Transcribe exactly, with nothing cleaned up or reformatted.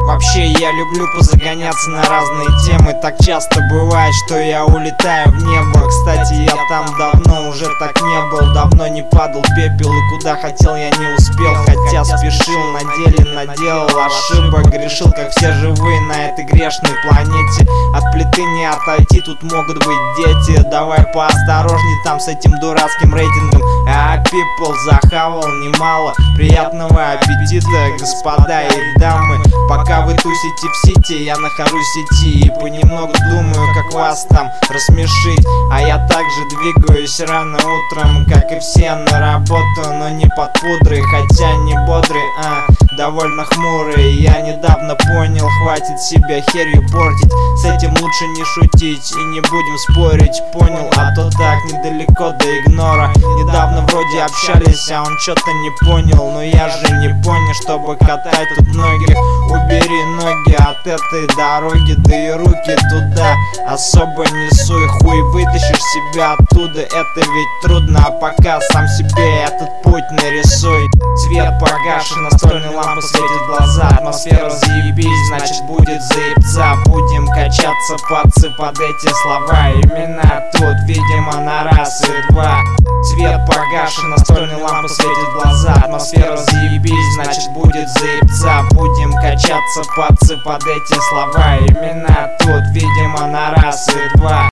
Вообще я люблю позагоняться на разные темы. Так часто бывает, что я улетаю в небо. Кстати, я там давно уже так не был. Давно не падал пепел, и куда хотел я не успел. Хотя спешил, на деле наделал ошибок. Грешил, как все живые на этой грешной планете. От плиты не отойти, тут могут быть дети. Давай поосторожней там с этим дурацким рейтингом. А people захавал немало. Приятного аппетита, господа и дамы. Пока вы тусите в сети, я нахожусь в сети и понемногу думаю, как вас там рассмешить. А я также двигаюсь рано утром, как и все, на работу, но не под пудрой. Хотя не бодрый, а довольно хмурый. Я недавно понял, хватит себя херью портить. С этим лучше не шутить и не будем спорить. Понял, а то так недалеко до игнора. Недавно вроде общались, а он что-то не понял. Но я же не понял, чтобы катать тут многих. Убери ноги от этой дороги, да и руки туда особо не суй. Хуй вытащишь себя оттуда, это ведь трудно. А пока сам себе этот путь нарисуй. Свет погашен, настольная лампа светит в глаза. Атмосфера заебись, значит будет заебца. Будем качаться, пацы, под эти слова. Имена тут, видимо, на раз и два. Свет погашен, настольная лампа светит в глаза. Атмосфера заебись, значит будет заебца. Будем качаться, пацы, под эти слова. Имена тут, видимо, на раз и два.